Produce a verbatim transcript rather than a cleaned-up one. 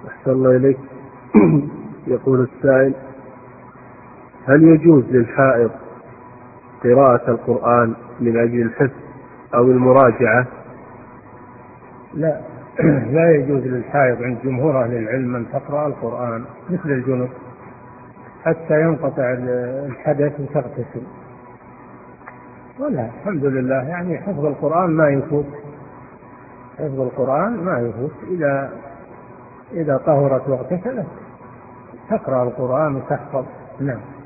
أحسن الله إليك. يقول السائل: هل يجوز للحائض قراءة القرآن من أجل الحفظ أو المراجعة؟ لا لا يجوز للحائض عند جمهور أهل العلم أن تقرأ القرآن مثل الجنوب حتى ينقطع الحدث وتغتسل. ولا الحمد لله، يعني حفظ القرآن ما يفوت، حفظ القرآن ما يفوت. إذا إذا طهرت واغتسلت تقرأ القرآن وتحفظ. نعم.